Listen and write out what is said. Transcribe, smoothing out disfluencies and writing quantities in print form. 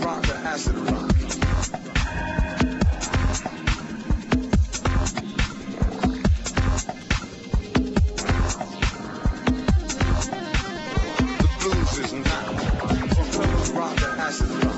rock to acid rock. The blues is not from Plymouth Rock to acid rock.